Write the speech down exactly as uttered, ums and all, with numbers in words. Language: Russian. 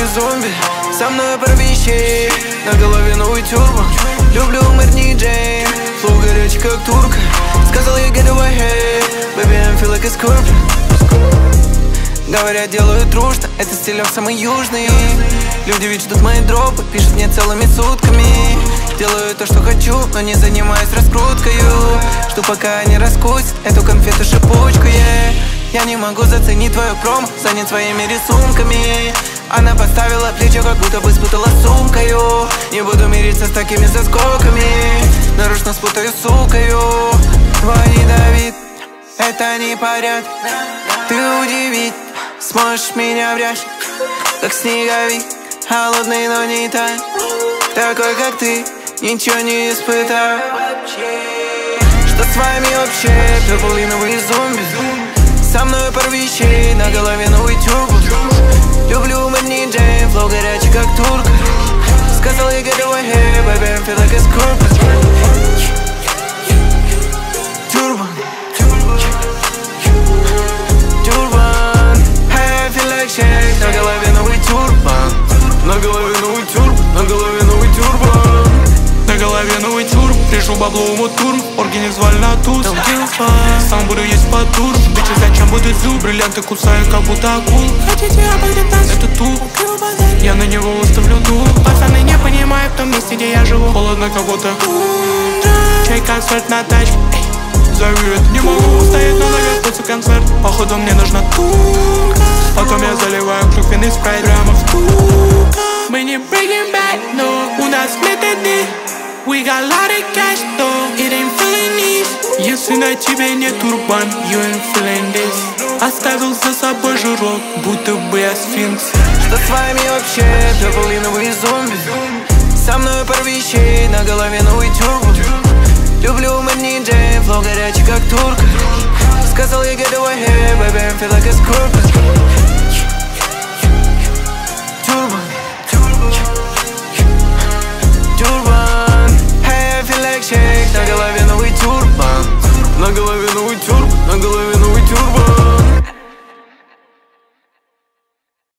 зомби. Со мной пара вещей, на голове новый тюрбан. Люблю Мэрни Джейн, флоу горячий как турка. Сказал я get away, baby I'm feel like a scorpion. Говорят, делают дружно, это стилек самый южный. Люди ведь ждут мои дропы, пишут мне целыми сутками. Делаю то, что хочу, но не занимаюсь раскруткою. Жду, пока они раскусят эту конфету-шипучку, yeah. Я не могу заценить твою промо, занят своими рисунками. Она поставила плечо, как будто бы спутала сумкою. Не буду мириться с такими заскоками, нарочно спутаю с сукою. Твой недовид, это не порядок. Ты удивить сможешь меня в ряще, как снеговик, холодный, но не тает. Такой, как ты, ничего не испытал. Что с вами вообще, перполиновые зомби? Со мной пара вещей, на голове новый тюрбан. Люблю Мэрни Джейн, флоу горячий как турка. Сказал я get away, baby I'm feel like a scorpion. Тюрбан, тюрбан, hey I feel like shake. На голове новый тюрбан, на голове новый тюрбан, на голове новый тюрбан. На голове новый тюрб, решу бабло мотурм. Орги не звали на туз, сам буду есть по тур. Бичи зачем будут зуб, бриллианты кусаю, как будто акул. Хотите обойдет нас, это тур, я на него выставлю дур. Пацаны не понимают в том месте, где я живу. Холодно как будто чай концерт на тачке. Зови, это не могу устоять, но наверху концерт. Походу мне нужна турка. Потом я заливаю клюквенный спрайт прямо в турка. Мы не breaking back, но у нас методы. We got lot of cash though, it ain't feeling this. Если на тебе нет турбан, you ain't feeling this. Оставил за собой жирок, будто бы я сфинкс. Что с вами вообще, перполиновые зомби? Со мной пара вещей, на голове новый тюрбан. Люблю Мэрни Джейн, флоу горячий как турка. Сказал я get away, baby I'm feel like a scorpion. Тюрбан, тюрбан, hey I feel like shake. На голове новый тюрбан, на голове новый тюрбан, на голове